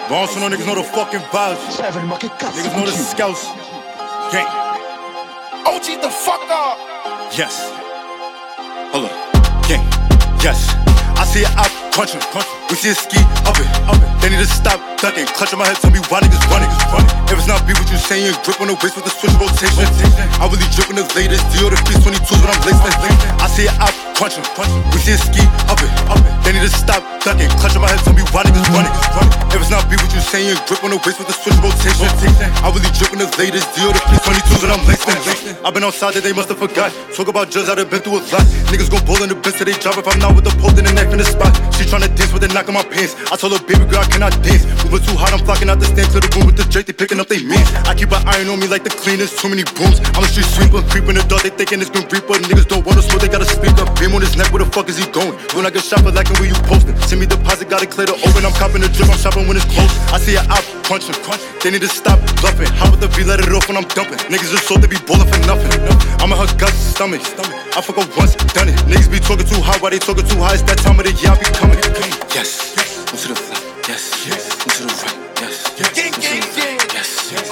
But also no niggas know the fucking vibes. Niggas know the scouts. Gang. OG the fuck up. Yes. Hold up. Gang. Yes. I see it out crunching. We see it ski up it. They need to stop ducking. Clutching my head, tell me why niggas running. If it's not be what you saying, grip on the waist with the switch rotation. I really drip in the latest deal, the Freeze 22s when I'm lacing. I see it out crunching. We see it ski up it. They need to stop ducking. Clutching my head, tell me why niggas running. If it's not be what you saying, grip on the waist with the switch rotation. I really drip in the latest deal, the Freeze 22s when I'm lacing. I've been outside that they must have forgot. Talk about drugs, I've been through a lot. Niggas gon' bull in the bitch till they drop. If I'm not with the pole, then the knife in the spot. She tryna dance with the knock on my pants. I told her, baby girl, I cannot dance. Moving too hot, I'm flocking out the stand to the room with the Drake, they picking up they mans. I keep an iron on me like the cleanest, too many brooms. I'm a street sweeper, creeping the dark, they thinking it's Grim Reaper. Niggas don't wanna smoke, they gotta speak up. Beam on his neck, where the fuck is he going? When I get shot for lacking where you posted. Send me deposit, gotta clear the open. I'm copping the drip, I'm shopping when it's close. I see it out crunching. They need to stop bluffing. How about the V, let it off when I'm dumping. Niggas just so they be bowling for nothing. I'm in her gut, stomach. I fuck her once, done it. Niggas be talking too high, why they talking too high? It's that time of the year, I be coming. Yes, move to the left. Yes, move to the right. Yes, Gang, gang, gang. yes, yes,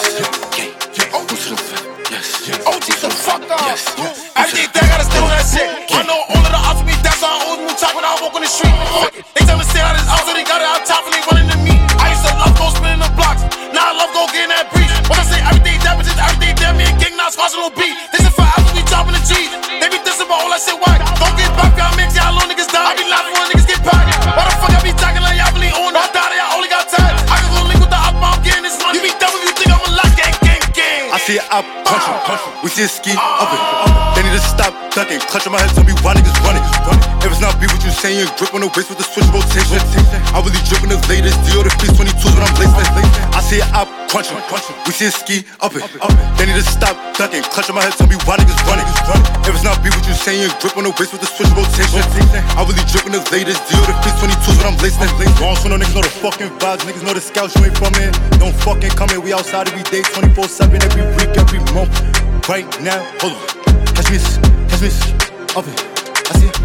move to the left. Yes, OG the fuck up. yes. Every day I gotta stay on that shit. I know all of the odds with me, that's how I always move talk when I walk on the street. They tell me stay out of this house, so they got it out top and they running to me. I used to love go spinning the blocks. Now I love go getting that breach. When I say everything that bitches, everything damn me and gang not squashing no beat. This is forever, we dropping the G's. They be dissing about all that shit, why? Don't get back, y'all mix, y'all little niggas die. I be laughing when niggas get packed. Why the fuck I be talking like y'all really on? I thought I only got time. I can go link with the op, I'm getting this money. You be dumb if you think I'm a lot, gang, gang, gang. I see it out punching. We see it ski up it. They need to stop ducking. Clutching my head, tell me why niggas running. If it's not be what you saying, grip on the waist with the switch rotation. I really drip in the latest deal, the Freeze 22s when I'm lacing. I see it out crunching. We see it ski up it. They need to stop ducking. Clutching my head, tell me why niggas running. If it's not be what you saying, grip on the waist with the switch rotation. I really drip in the latest deal, the Freeze 22s when I'm lacing. Wrong, so no niggas know the fucking vibes. Niggas know the scouts, you ain't from here. Don't fucking come here, we outside every day, 24/7, every week, every month. Right now, hold on. Catch me, up it. I see it.